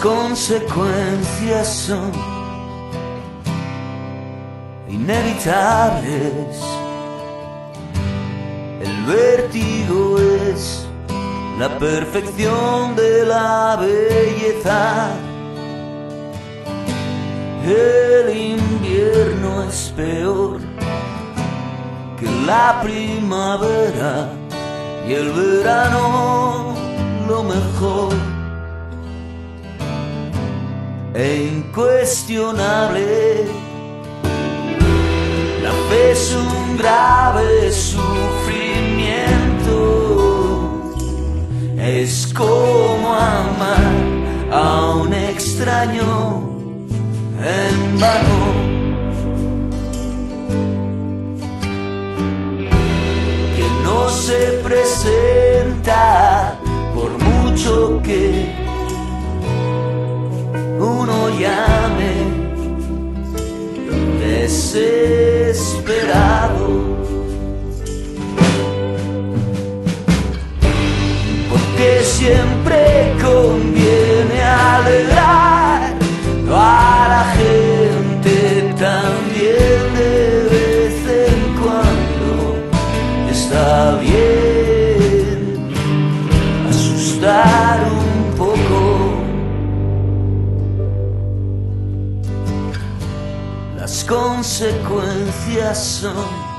consecuencias son inevitables. El vértigo es la perfección de la belleza. El invierno es peor que la primavera y el verano lo mejor. E incuestionable, la fe es un grave sufrimiento. Es como amar a un extraño en vano. Que no se presenta por mucho que uno llame desesperado, porque siempre conviene alegrar a la gente también. De vez en cuando está bien asustar un poco. Las consecuencias son